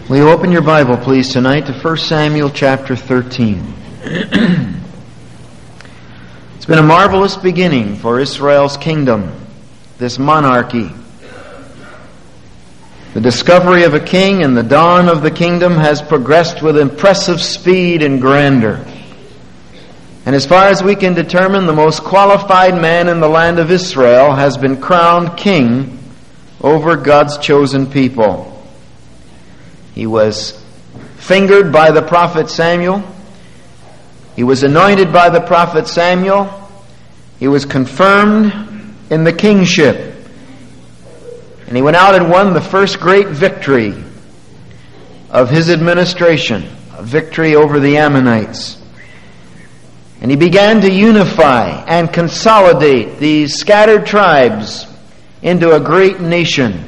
Will you open your Bible, please, tonight to 1 Samuel chapter 13. It's been a marvelous beginning for Israel's kingdom, this monarchy. The discovery of a king and the dawn of the kingdom has progressed with impressive speed and grandeur. And as far as we can determine, the most qualified man in the land of Israel has been crowned king over God's chosen people. He was fingered by the prophet Samuel. He was anointed by the prophet Samuel. He was confirmed in the kingship. And he went out and won the first great victory of his administration, a victory over the Ammonites. And he began to unify and consolidate these scattered tribes into a great nation.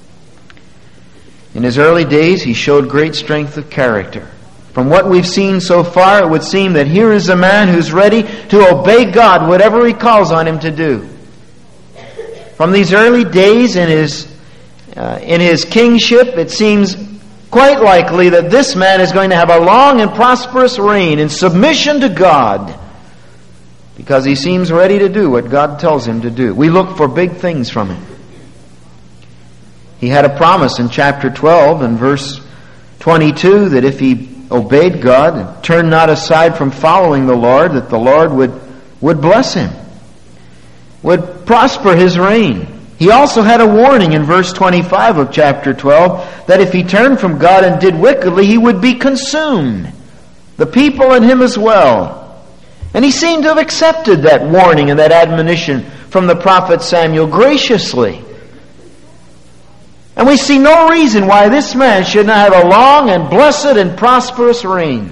In his early days, he showed great strength of character. From what we've seen so far, it would seem that here is a man who's ready to obey God, whatever He calls on him to do. From these early days in his kingship, it seems quite likely that this man is going to have a long and prosperous reign in submission to God, because he seems ready to do what God tells him to do. We look for big things from him. He had a promise in chapter 12 and verse 22 that if he obeyed God and turned not aside from following the Lord, that the Lord would bless him, would prosper his reign. He also had a warning in verse 25 of chapter 12 that if he turned from God and did wickedly, he would be consumed, the people and him as well. And he seemed to have accepted that warning and that admonition from the prophet Samuel graciously. And we see no reason why this man should not have a long and blessed and prosperous reign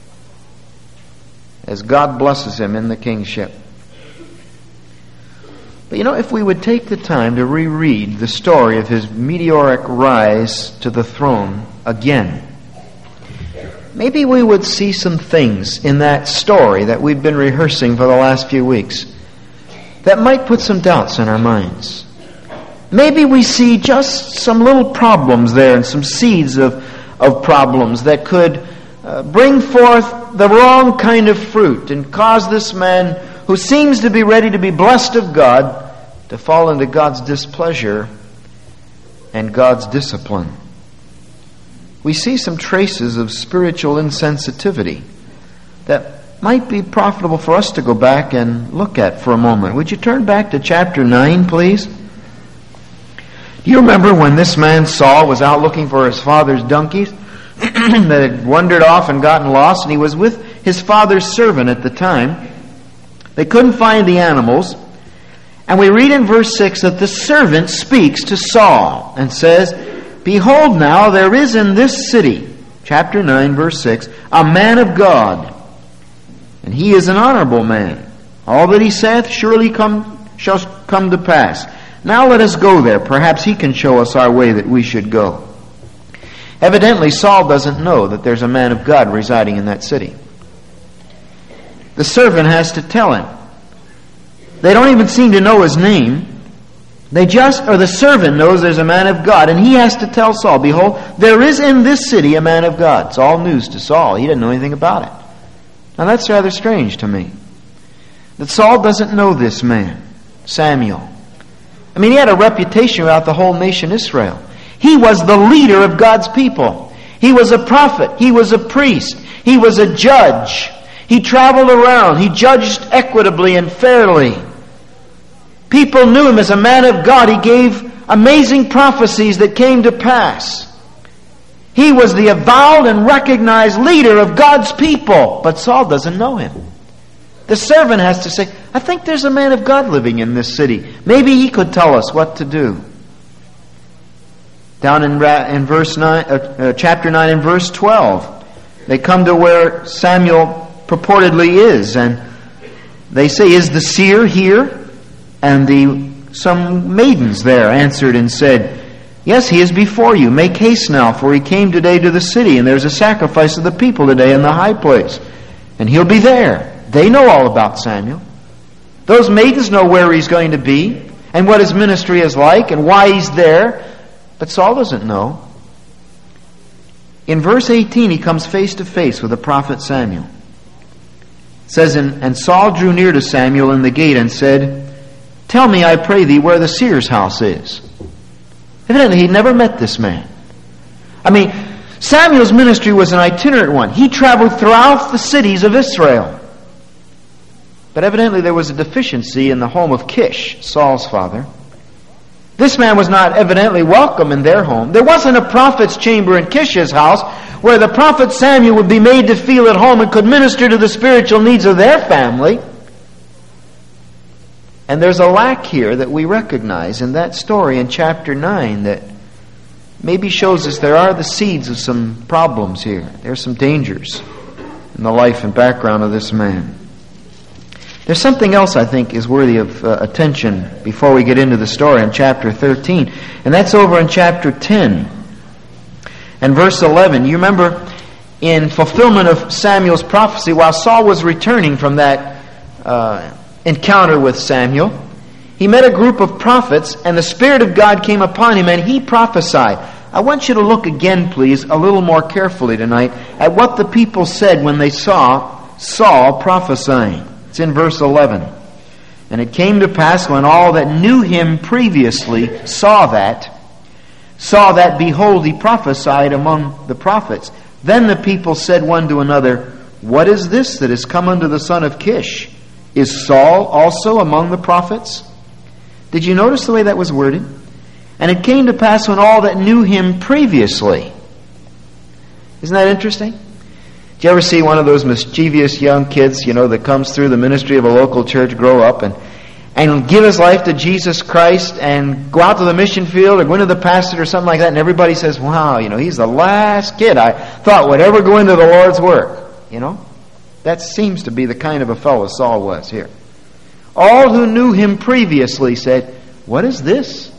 as God blesses him in the kingship. But if we would take the time to reread the story of his meteoric rise to the throne again, maybe we would see some things in that story that we've been rehearsing for the last few weeks that might put some doubts in our minds. Maybe we see just some little problems there and some seeds of problems that could bring forth the wrong kind of fruit and cause this man who seems to be ready to be blessed of God to fall into God's displeasure and God's discipline. We see some traces of spiritual insensitivity that might be profitable for us to go back and look at for a moment. Would you turn back to chapter 9, please? Do you remember when this man Saul was out looking for his father's donkeys that had wandered off and gotten lost, and he was with his father's servant at the time? They couldn't find the animals, and we read in verse 6 that the servant speaks to Saul and says, "Behold now, there is in this city," chapter 9, verse 6, "a man of God, and he is an honorable man. All that he saith surely shall come to pass. Now let us go there. Perhaps he can show us our way that we should go." Evidently, Saul doesn't know that there's a man of God residing in that city. The servant has to tell him. They don't even seem to know his name. The servant knows there's a man of God, and he has to tell Saul, "Behold, there is in this city a man of God." It's all news to Saul. He didn't know anything about it. Now that's rather strange to me, that Saul doesn't know this man, Samuel. He had a reputation throughout the whole nation Israel. He was the leader of God's people. He was a prophet. He was a priest. He was a judge. He traveled around. He judged equitably and fairly. People knew him as a man of God. He gave amazing prophecies that came to pass. He was the avowed and recognized leader of God's people. But Saul doesn't know him. The servant has to say, "I think there's a man of God living in this city. Maybe he could tell us what to do." Down in verse 9, chapter 9 and verse 12, they come to where Samuel purportedly is, and they say, "Is the seer here?" And some maidens there answered and said, "Yes, he is before you. Make haste now, for he came today to the city, and there's a sacrifice of the people today in the high place, and he'll be there." They know all about Samuel. Those maidens know where he's going to be and what his ministry is like and why he's there. But Saul doesn't know. In verse 18, he comes face to face with the prophet Samuel. It says, And Saul drew near to Samuel in the gate and said, Tell me, I pray thee, where the seer's house is. Evidently, he'd never met this man. I mean, Samuel's ministry was an itinerant one. He traveled throughout the cities of Israel. But evidently there was a deficiency in the home of Kish, Saul's father. This man was not evidently welcome in their home. There wasn't a prophet's chamber in Kish's house where the prophet Samuel would be made to feel at home and could minister to the spiritual needs of their family. And there's a lack here that we recognize in that story in chapter 9 that maybe shows us there are the seeds of some problems here. There's some dangers in the life and background of this man. There's something else I think is worthy of attention before we get into the story in chapter 13. And that's over in chapter 10 and verse 11. You remember in fulfillment of Samuel's prophecy, while Saul was returning from that encounter with Samuel, he met a group of prophets, and the Spirit of God came upon him, and he prophesied. I want you to look again, please, a little more carefully tonight at what the people said when they saw Saul prophesying. It's in verse 11. And it came to pass when all that knew him previously saw that, behold, he prophesied among the prophets. Then the people said one to another, What is this that is come unto the son of Kish? Is Saul also among the prophets? Did you notice the way that was worded? And it came to pass when all that knew him previously. Isn't that interesting? Did you ever see one of those mischievous young kids, that comes through the ministry of a local church, grow up and give his life to Jesus Christ and go out to the mission field or go into the pastorate or something like that, and everybody says, wow, he's the last kid I thought would ever go into the Lord's work. That seems to be the kind of a fellow Saul was here. All who knew him previously said, what is this?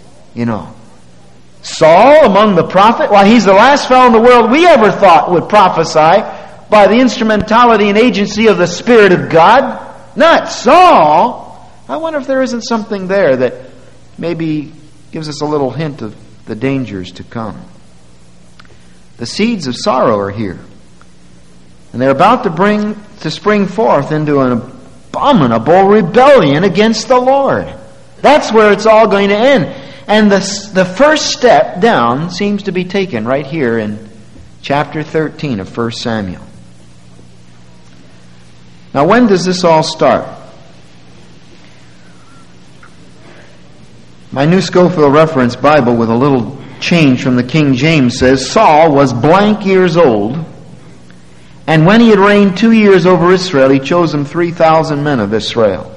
Saul among the prophets? Why, he's the last fellow in the world we ever thought would prophesy by the instrumentality and agency of the Spirit of God. Not Saul. I wonder if there isn't something there that maybe gives us a little hint of the dangers to come. The seeds of sorrow are here. And they're about to spring forth into an abominable rebellion against the Lord. That's where it's all going to end. And the first step down seems to be taken right here in chapter 13 of 1 Samuel. Now, when does this all start? My New Scofield Reference Bible, with a little change from the King James, says, Saul was blank years old, and when he had reigned 2 years over Israel, he chose him 3,000 men of Israel.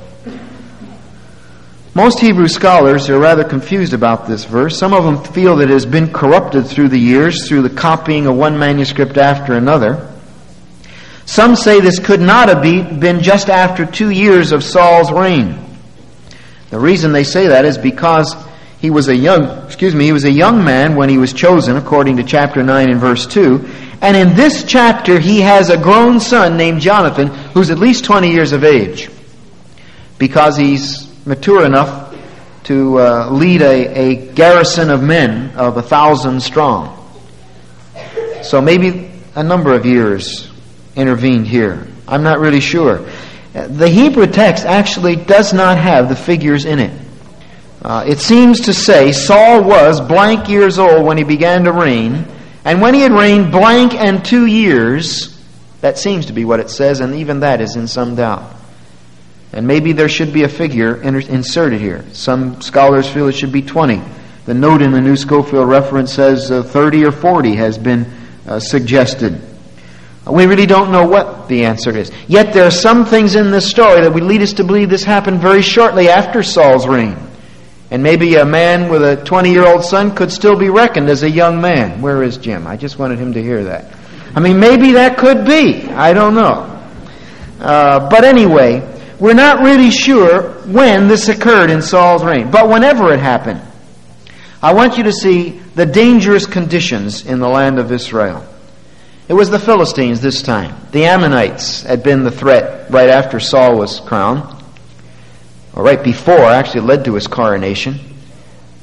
Most Hebrew scholars are rather confused about this verse. Some of them feel that it has been corrupted through the years, through the copying of one manuscript after another. Some say this could not have been just after 2 years of Saul's reign. The reason they say that is because he was a young man when he was chosen, according to chapter 9 and verse 2. And in this chapter, he has a grown son named Jonathan, who's at least 20 years of age, because he's mature enough to lead a garrison of men of 1,000 strong. So maybe a number of years intervened here. I'm not really sure. The Hebrew text actually does not have the figures in it. It seems to say Saul was blank years old when he began to reign, and when he had reigned blank and 2 years, that seems to be what it says, and even that is in some doubt. And maybe there should be a figure inserted here. Some scholars feel it should be 20. The note in the New Scofield Reference says 30 or 40 has been suggested. We really don't know what the answer is. Yet there are some things in this story that would lead us to believe this happened very shortly after Saul's reign. And maybe a man with a 20-year-old son could still be reckoned as a young man. Where is Jim? I just wanted him to hear that. Maybe that could be. I don't know. But anyway, we're not really sure when this occurred in Saul's reign. But whenever it happened, I want you to see the dangerous conditions in the land of Israel. It was the Philistines this time. The Ammonites had been the threat right after Saul was crowned, or right before, actually led to his coronation.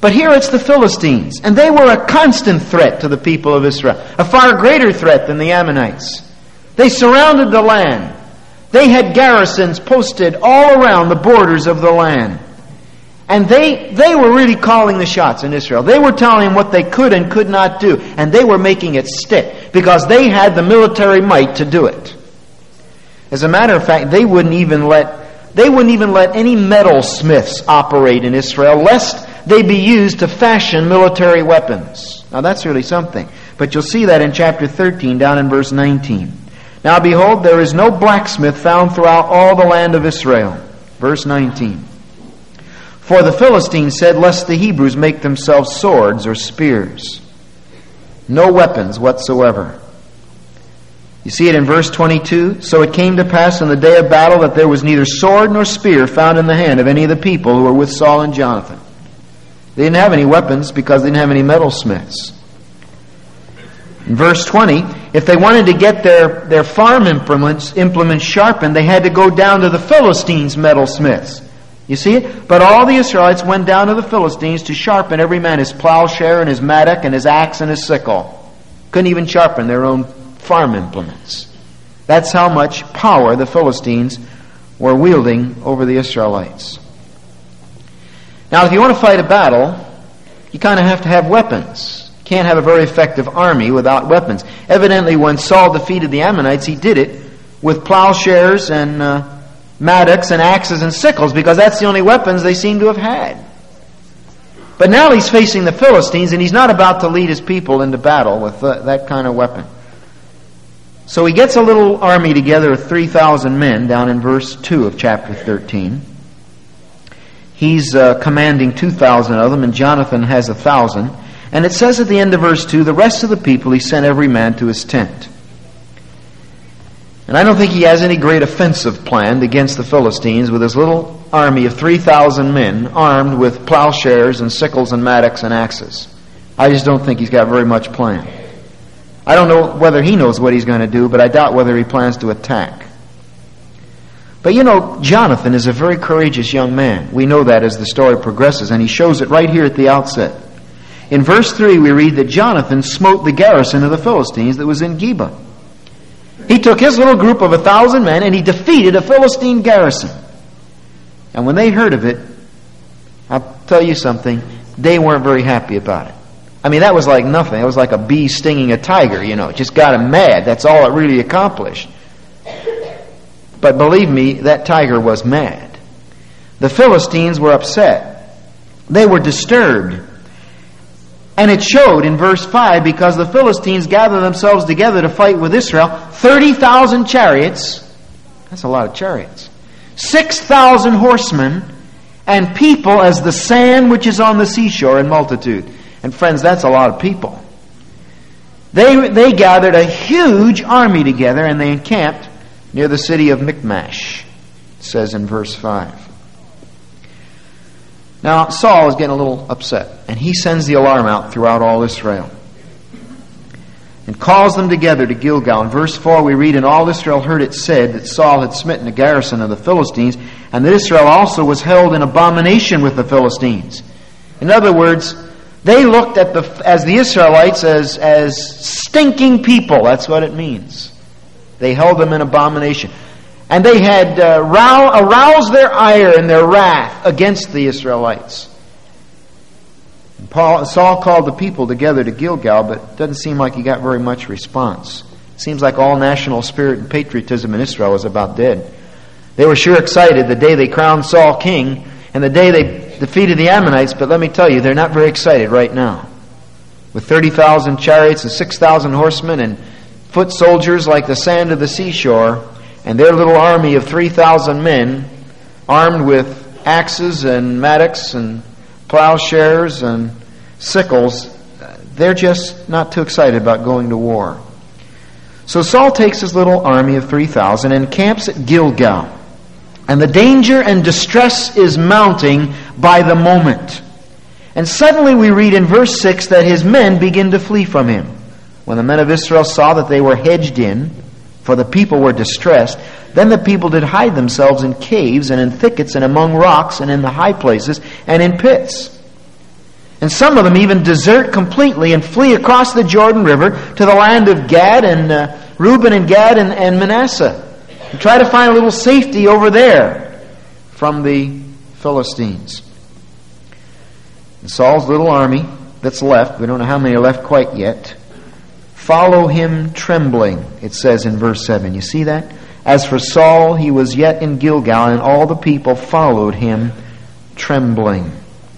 But here it's the Philistines, and they were a constant threat to the people of Israel, a far greater threat than the Ammonites. They surrounded the land. They had garrisons posted all around the borders of the land. And they were really calling the shots in Israel. They were telling them what they could and could not do, and they were making it stick because they had the military might to do it. As a matter of fact, they wouldn't even let any metalsmiths operate in Israel, lest they be used to fashion military weapons. Now that's really something. But you'll see that in chapter 13, down in verse 19. Now behold, there is no blacksmith found throughout all the land of Israel. Verse 19. For the Philistines said, lest the Hebrews make themselves swords or spears. No weapons whatsoever. You see it in verse 22. So it came to pass in the day of battle that there was neither sword nor spear found in the hand of any of the people who were with Saul and Jonathan. They didn't have any weapons because they didn't have any metalsmiths. In verse 20, if they wanted to get their farm implements sharpened, they had to go down to the Philistines' metalsmiths. You see it? But all the Israelites went down to the Philistines to sharpen every man his plowshare and his mattock and his axe and his sickle. Couldn't even sharpen their own farm implements. That's how much power the Philistines were wielding over the Israelites. Now, if you want to fight a battle, you kind of have to have weapons. You can't have a very effective army without weapons. Evidently, when Saul defeated the Ammonites, he did it with plowshares and mattocks and axes and sickles, because that's the only weapons they seem to have had. But now he's facing the Philistines, and he's not about to lead his people into battle with that kind of weapon. So he gets a little army together of 3,000 men down in verse 2 of chapter 13. He's commanding 2,000 of them, and Jonathan has 1,000. And it says at the end of verse 2, the rest of the people he sent every man to his tent. And I don't think he has any great offensive planned against the Philistines with his little army of 3,000 men armed with plowshares and sickles and mattocks and axes. I just don't think he's got very much planned. I don't know whether he knows what he's going to do, but I doubt whether he plans to attack. But you know, Jonathan is a very courageous young man. We know that as the story progresses, and he shows it right here at the outset. In verse 3 we read that Jonathan smote the garrison of the Philistines that was in Geba. He took his little group of 1,000 men and he defeated a Philistine garrison. And when they heard of it, I'll tell you something, they weren't very happy about it. I mean, that was like nothing. It was like a bee stinging a tiger, you know. It just got him mad. That's all it really accomplished. But believe me, that tiger was mad. The Philistines were upset. They were disturbed. And it showed in verse 5, because the Philistines gathered themselves together to fight with Israel, 30,000 chariots, that's a lot of chariots, 6,000 horsemen, and people as the sand which is on the seashore in multitude. And friends, that's a lot of people. They gathered a huge army together, and they encamped near the city of Michmash, it says in verse 5. Now, Saul is getting a little upset, and he sends the alarm out throughout all Israel and calls them together to Gilgal. In verse 4 we read, and all Israel heard it said that Saul had smitten a garrison of the Philistines, and that Israel also was held in abomination with the Philistines. In other words, they looked at the Israelites as stinking people. That's what it means. They held them in abomination. And they had aroused their ire and their wrath against the Israelites. And Saul called the people together to Gilgal, but it doesn't seem like he got very much response. It seems like all national spirit and patriotism in Israel was about dead. They were sure excited the day they crowned Saul king and the day they defeated the Ammonites, but let me tell you, they're not very excited right now. With 30,000 chariots and 6,000 horsemen and foot soldiers like the sand of the seashore, and their little army of 3,000 men armed with axes and mattocks and plowshares and sickles, they're just not too excited about going to war. So Saul takes his little army of 3,000 and camps at Gilgal. And the danger and distress is mounting by the moment. And suddenly we read in verse 6 that his men begin to flee from him. When the men of Israel saw that they were hedged in, for the people were distressed, then the people did hide themselves in caves and in thickets and among rocks and in the high places and in pits. And some of them even desert completely and flee across the Jordan River to the land of Gad and Reuben and Gad and Manasseh. And try to find a little safety over there from the Philistines. And Saul's little army that's left, we don't know how many are left quite yet, follow him trembling, it says in verse 7. You see that? As for Saul, he was yet in Gilgal, and all the people followed him trembling.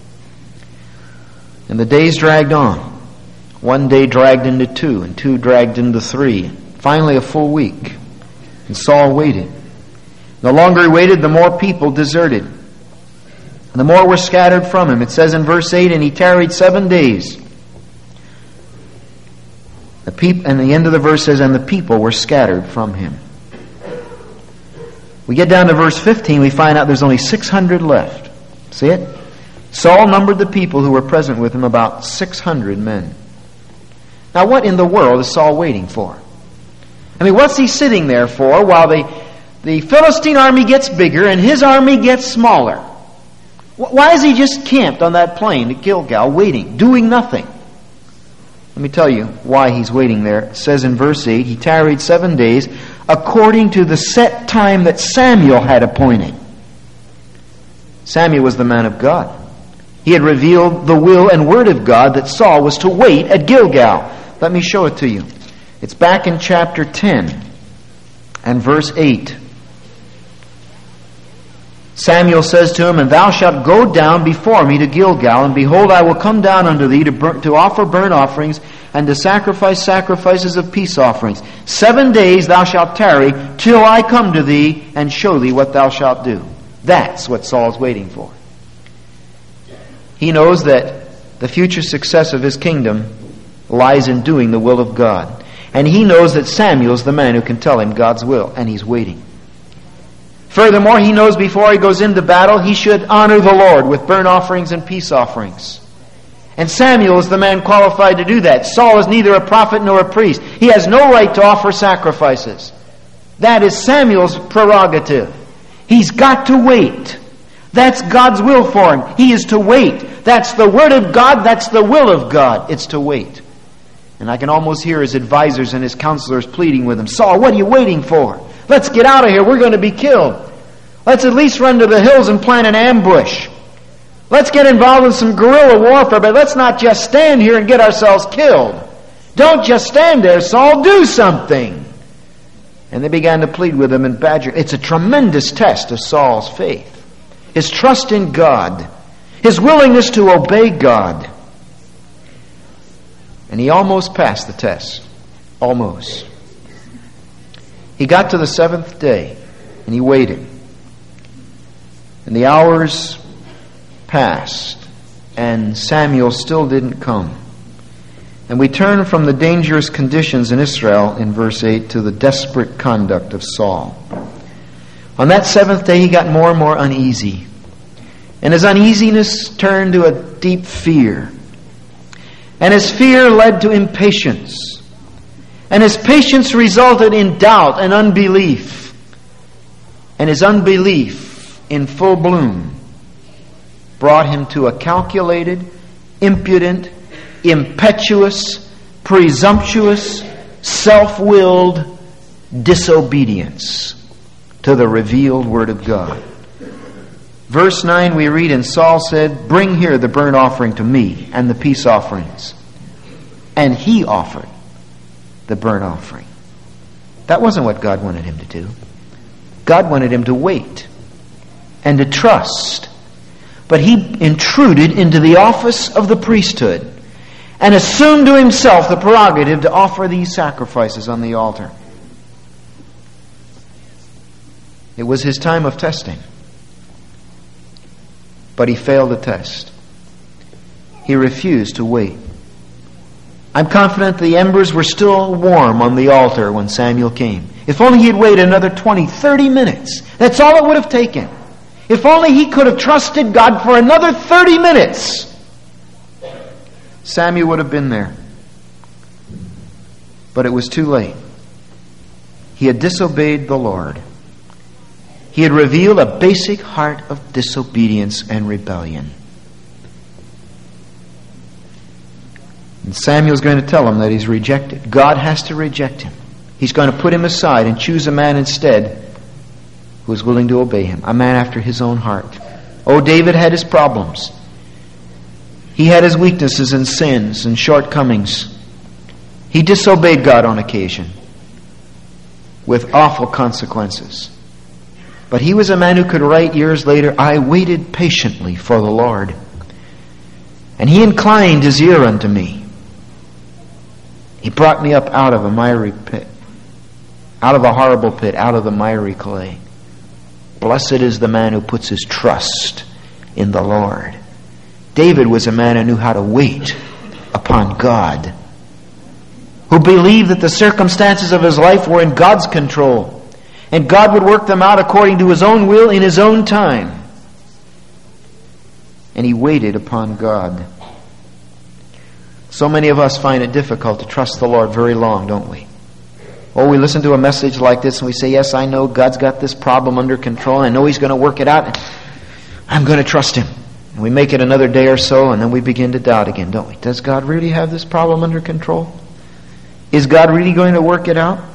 And the days dragged on. One day dragged into 2, and 2 dragged into 3. Finally a full week. And Saul waited. The longer he waited, the more people deserted. And the more were scattered from him. It says in verse 8, and he tarried 7 days. And the end of the verse says, and the people were scattered from him. We get down to verse 15, we find out there's only 600 left. See it? Saul numbered the people who were present with him, about 600 men. Now what in the world is Saul waiting for? I mean, what's he sitting there for while the Philistine army gets bigger and his army gets smaller? Why is he just camped on that plain at Gilgal, waiting, doing nothing? Let me tell you why he's waiting there. It says in verse 8, he tarried 7 days according to the set time that Samuel had appointed. Samuel was the man of God. He had revealed the will and word of God that Saul was to wait at Gilgal. Let me show it to you. It's back in chapter 10 and verse 8. Samuel says to him, and thou shalt go down before me to Gilgal, and behold, I will come down unto thee to offer burnt offerings and to sacrifice sacrifices of peace offerings. 7 days thou shalt tarry till I come to thee and show thee what thou shalt do. That's what Saul's waiting for. He knows that the future success of his kingdom lies in doing the will of God. And he knows that Samuel's the man who can tell him God's will, and he's waiting. Furthermore, he knows before he goes into battle, he should honor the Lord with burnt offerings and peace offerings. And Samuel is the man qualified to do that. Saul is neither a prophet nor a priest. He has no right to offer sacrifices. That is Samuel's prerogative. He's got to wait. That's God's will for him. He is to wait. That's the word of God. That's the will of God. It's to wait. And I can almost hear his advisors and his counselors pleading with him. Saul, what are you waiting for? Let's get out of here. We're going to be killed. Let's at least run to the hills and plant an ambush. Let's get involved in some guerrilla warfare, but let's not just stand here and get ourselves killed. Don't just stand there, Saul. Do something. And they began to plead with him and badger. It's a tremendous test of Saul's faith. His trust in God. His willingness to obey God. And he almost passed the test. Almost. He got to the 7th day, and he waited. And the hours passed, and Samuel still didn't come. And we turn from the dangerous conditions in Israel in verse 8 to the desperate conduct of Saul. On that 7th day, he got more and more uneasy. And his uneasiness turned to a deep fear. And his fear led to impatience. And his patience resulted in doubt and unbelief. And his unbelief, in full bloom, brought him to a calculated, impudent, impetuous, presumptuous, self-willed disobedience to the revealed Word of God. Verse 9 we read, and Saul said, bring here the burnt offering to me and the peace offerings. And he offered the burnt offering. That wasn't what God wanted him to do. God wanted him to wait and to trust. But he intruded into the office of the priesthood and assumed to himself the prerogative to offer these sacrifices on the altar. It was his time of testing. But he failed the test. He refused to wait. I'm confident the embers were still warm on the altar when Samuel came. If only he had waited another 20, 30 minutes. That's all it would have taken. If only he could have trusted God for another 30 minutes. Samuel would have been there. But it was too late. He had disobeyed the Lord. He had revealed a basic heart of disobedience and rebellion. And Samuel's going to tell him that he's rejected. God has to reject him. He's going to put him aside and choose a man instead who is willing to obey him, a man after his own heart. Oh, David had his problems. He had his weaknesses and sins and shortcomings. He disobeyed God on occasion with awful consequences. But he was a man who could write years later, I waited patiently for the Lord, and He inclined His ear unto me. He brought me up out of a miry pit, out of a horrible pit, out of the miry clay. Blessed is the man who puts his trust in the Lord. David was a man who knew how to wait upon God, who believed that the circumstances of his life were in God's control, and God would work them out according to His own will in His own time. And he waited upon God. So many of us find it difficult to trust the Lord very long, don't we? Oh, we listen to a message like this and we say, yes, I know God's got this problem under control. I know He's going to work it out. I'm going to trust Him. And we make it another day or so, and then we begin to doubt again, don't we? Does God really have this problem under control? Is God really going to work it out?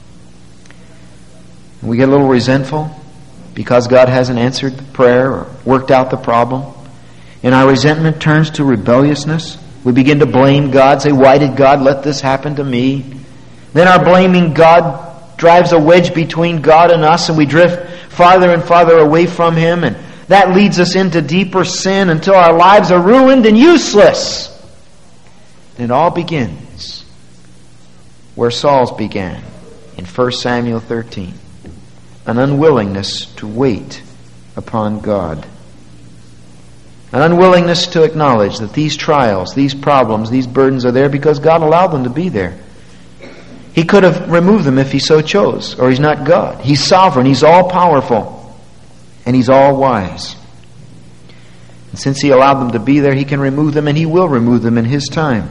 And we get a little resentful because God hasn't answered the prayer or worked out the problem. And our resentment turns to rebelliousness. We begin to blame God, say, why did God let this happen to me? Then our blaming God drives a wedge between God and us, and we drift farther and farther away from Him, and that leads us into deeper sin until our lives are ruined and useless. And it all begins where Saul's began, in 1 Samuel 13. An unwillingness to wait upon God. An unwillingness to acknowledge that these trials, these problems, these burdens are there because God allowed them to be there. He could have removed them if He so chose, or He's not God. He's sovereign, He's all-powerful, and He's all-wise. And since He allowed them to be there, He can remove them, and He will remove them in His time.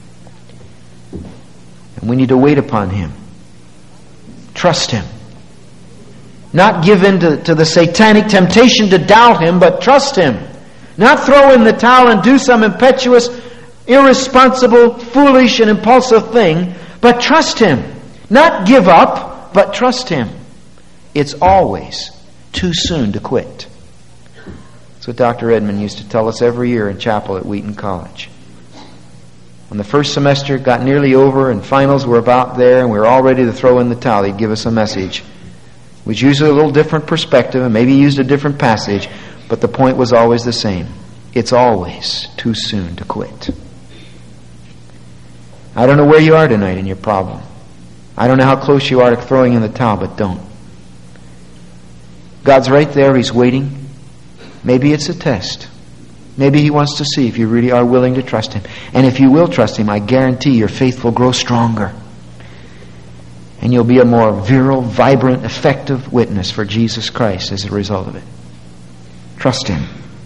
And we need to wait upon Him. Trust Him. Not give in to the satanic temptation to doubt Him, but trust Him. Not throw in the towel and do some impetuous, irresponsible, foolish, and impulsive thing, but trust Him. Not give up, but trust Him. It's always too soon to quit. That's what Dr. Edmond used to tell us every year in chapel at Wheaton College. When the first semester got nearly over and finals were about there and we were all ready to throw in the towel, he'd give us a message. It was usually a little different perspective, and maybe he used a different passage, but the point was always the same. It's always too soon to quit. I don't know where you are tonight in your problem. I don't know how close you are to throwing in the towel, but don't. God's right there. He's waiting. Maybe it's a test. Maybe He wants to see if you really are willing to trust Him. And if you will trust Him, I guarantee your faith will grow stronger. And you'll be a more virile, vibrant, effective witness for Jesus Christ as a result of it. Trust Him.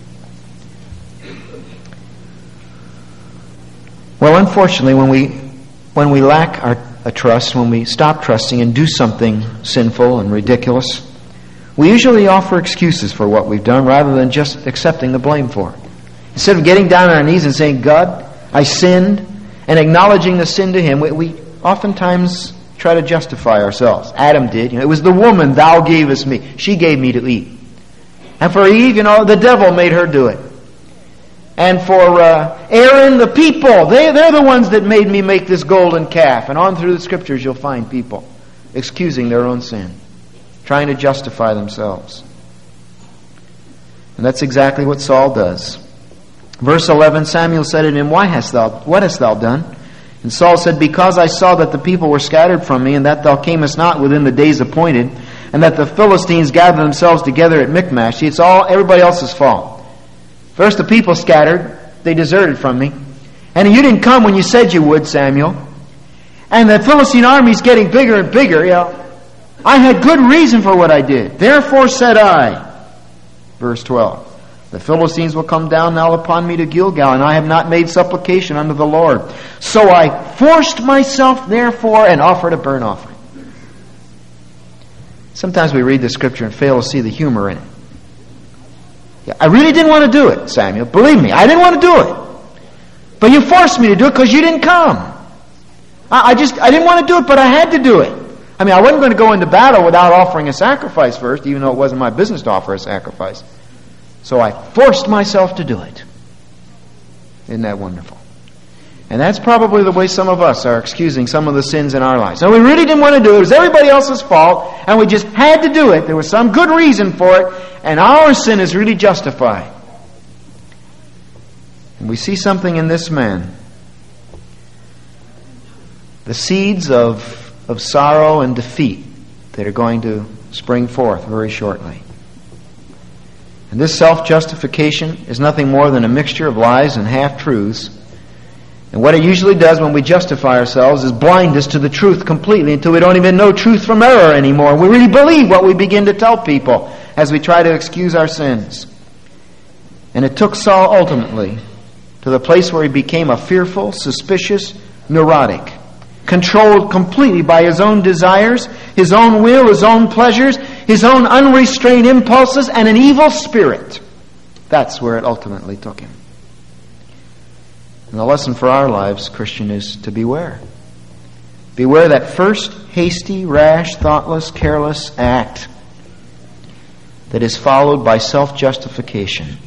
Well, unfortunately, when we lack a trust, when we stop trusting and do something sinful and ridiculous, we usually offer excuses for what we've done rather than just accepting the blame for it. Instead of getting down on our knees and saying, God, I sinned, and acknowledging the sin to Him, we oftentimes try to justify ourselves. Adam did. It was the woman thou gavest me. She gave me to eat. And for Eve, the devil made her do it. And for Aaron, the people, they're the ones that made me make this golden calf. And on through the Scriptures you'll find people excusing their own sin, trying to justify themselves. And that's exactly what Saul does. Verse 11, Samuel said unto him, what hast thou done? And Saul said, because I saw that the people were scattered from me, and that thou camest not within the days appointed, and that the Philistines gathered themselves together at Michmash. See, it's all everybody else's fault. First the people scattered, they deserted from me. And you didn't come when you said you would, Samuel. And the Philistine army's getting bigger and bigger. I had good reason for what I did. Therefore said I, verse 12, the Philistines will come down now upon me to Gilgal, and I have not made supplication unto the Lord. So I forced myself, therefore, and offered a burnt offering. Sometimes we read the Scripture and fail to see the humor in it. I really didn't want to do it, Samuel. Believe me, I didn't want to do it. But you forced me to do it because you didn't come. I didn't want to do it, but I had to do it. I mean, I wasn't going to go into battle without offering a sacrifice first, even though it wasn't my business to offer a sacrifice. So I forced myself to do it. Isn't that wonderful? And that's probably the way some of us are excusing some of the sins in our lives. Now, we really didn't want to do it. It was everybody else's fault, and we just had to do it. There was some good reason for it, and our sin is really justified. And we see something in this man. The seeds of sorrow and defeat that are going to spring forth very shortly. And this self-justification is nothing more than a mixture of lies and half-truths. And what it usually does when we justify ourselves is blind us to the truth completely until we don't even know truth from error anymore. We really believe what we begin to tell people as we try to excuse our sins. And it took Saul ultimately to the place where he became a fearful, suspicious, neurotic, controlled completely by his own desires, his own will, his own pleasures, his own unrestrained impulses, and an evil spirit. That's where it ultimately took him. And the lesson for our lives, Christian, is to beware. Beware that first hasty, rash, thoughtless, careless act that is followed by self-justification,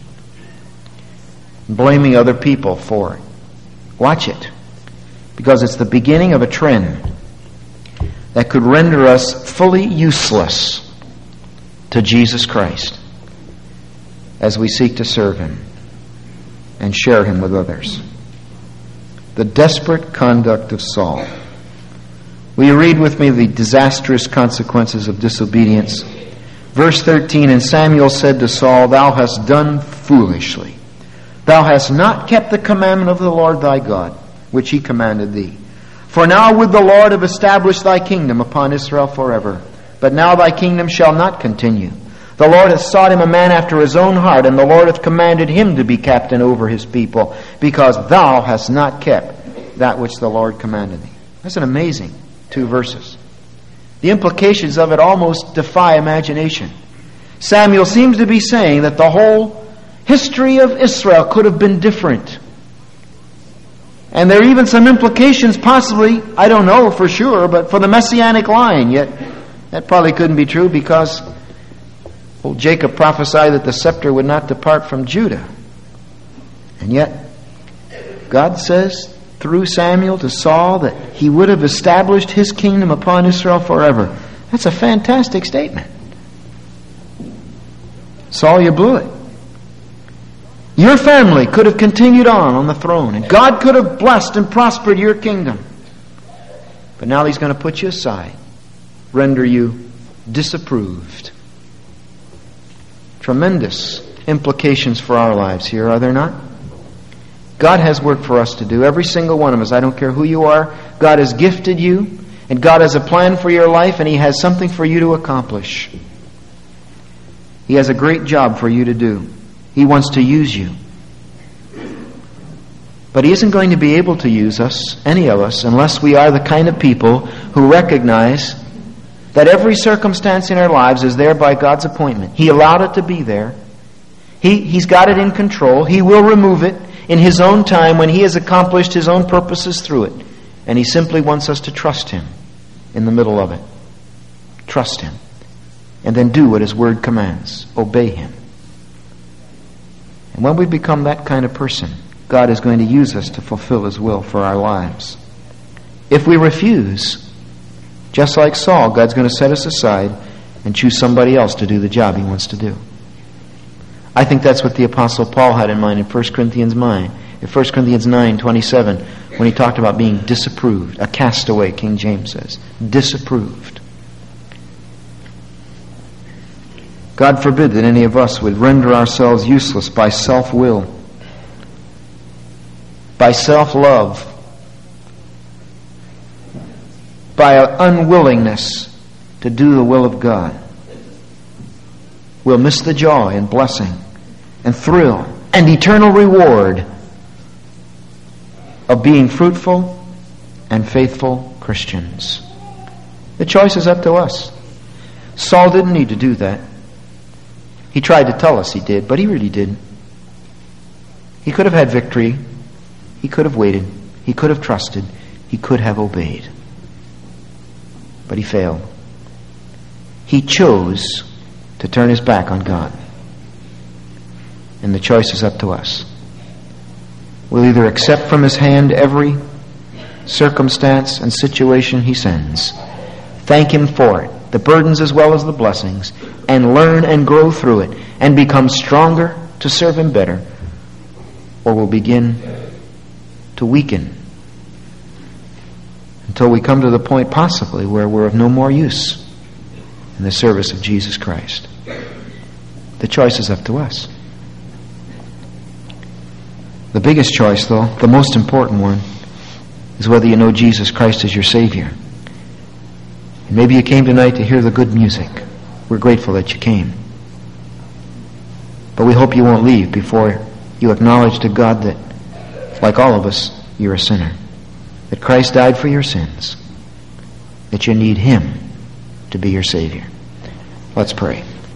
blaming other people for it. Watch it, because it's the beginning of a trend that could render us fully useless to Jesus Christ as we seek to serve Him and share Him with others. The desperate conduct of Saul. Will you read with me the disastrous consequences of disobedience? Verse 13, and Samuel said to Saul, Thou hast done foolishly. Thou hast not kept the commandment of the Lord thy God, which He commanded thee. For now would the Lord have established thy kingdom upon Israel forever. But now thy kingdom shall not continue. The Lord hath sought him a man after his own heart, and the Lord hath commanded him to be captain over his people, because thou hast not kept that which the Lord commanded thee. That's an amazing 2 verses. The implications of it almost defy imagination. Samuel seems to be saying that the whole history of Israel could have been different. And there are even some implications, possibly, I don't know for sure, but for the Messianic line. Yet that probably couldn't be true because old Jacob prophesied that the scepter would not depart from Judah. And yet, God says through Samuel to Saul that He would have established His kingdom upon Israel forever. That's a fantastic statement. Saul, you blew it. Your family could have continued on the throne, and God could have blessed and prospered your kingdom. But now He's going to put you aside, render you disapproved. Tremendous implications for our lives here, are there not? God has work for us to do, every single one of us. I don't care who you are. God has gifted you, and God has a plan for your life, and He has something for you to accomplish. He has a great job for you to do. He wants to use you. But He isn't going to be able to use us, any of us, unless we are the kind of people who recognize that every circumstance in our lives is there by God's appointment. He allowed it to be there. He's got it in control. He will remove it in His own time when He has accomplished His own purposes through it. And He simply wants us to trust Him in the middle of it. Trust Him. And then do what His Word commands. Obey Him. And when we become that kind of person, God is going to use us to fulfill His will for our lives. If we refuse, just like Saul, God's going to set us aside and choose somebody else to do the job He wants to do. I think that's what the Apostle Paul had in mind in 1 Corinthians 9:27, when he talked about being disapproved, a castaway, King James says. Disapproved. God forbid that any of us would render ourselves useless by self-will, by self-love, by an unwillingness to do the will of God. We'll miss the joy and blessing and thrill and eternal reward of being fruitful and faithful Christians. The choice is up to us. Saul didn't need to do that. He tried to tell us he did, but he really didn't. He could have had victory He could have waited. He could have trusted. He could have obeyed. But he failed. He chose to turn his back on God. And the choice is up to us. We'll either accept from his hand every circumstance and situation he sends, thank him for it, the burdens as well as the blessings, and learn and grow through it, and become stronger to serve him better, or we'll begin to weaken until we come to the point possibly where we're of no more use in the service of Jesus Christ. The choice is up to us. The biggest choice, though, the most important one, is whether you know Jesus Christ as your Savior. And maybe you came tonight to hear the good music. We're grateful that you came. But we hope you won't leave before you acknowledge to God that, like all of us, you're a sinner. That Christ died for your sins. That you need him to be your Savior. Let's pray.